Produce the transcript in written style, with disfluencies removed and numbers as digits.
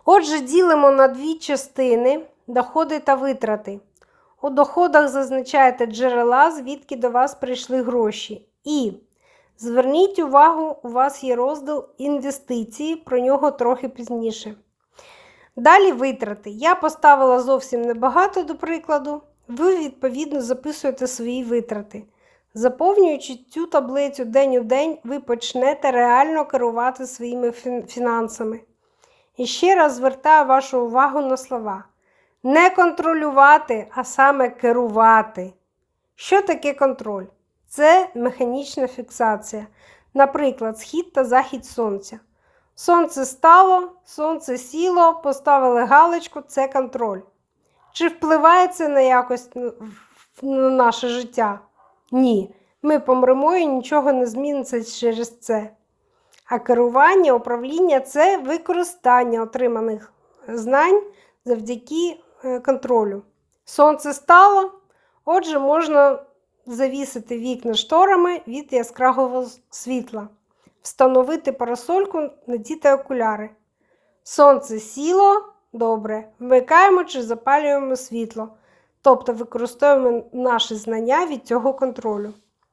Отже, ділимо на дві частини доходи та витрати. У доходах зазначаєте джерела, звідки до вас прийшли гроші. І зверніть увагу, у вас є розділ інвестиції, про нього трохи пізніше. Далі витрати. Я поставила зовсім небагато, до прикладу. Ви, відповідно, записуєте свої витрати. Заповнюючи цю таблицю день у день, ви почнете реально керувати своїми фінансами. І ще раз звертаю вашу увагу на слова. Не контролювати, а саме керувати. Що таке контроль? Це механічна фіксація. Наприклад, схід та захід сонця. Сонце стало, сонце сіло, поставили галочку – це контроль. Чи впливає це на якось на наше життя? Ні. Ми помремо і нічого не зміниться через це. А керування, управління – це використання отриманих знань завдяки контролю. Сонце стало, отже, можна завісити вікна шторами від яскравого світла. Встановити парасольку, надіти окуляри. Сонце сіло, добре. Вмикаємо чи запалюємо світло. Тобто використовуємо наші знання від цього контролю.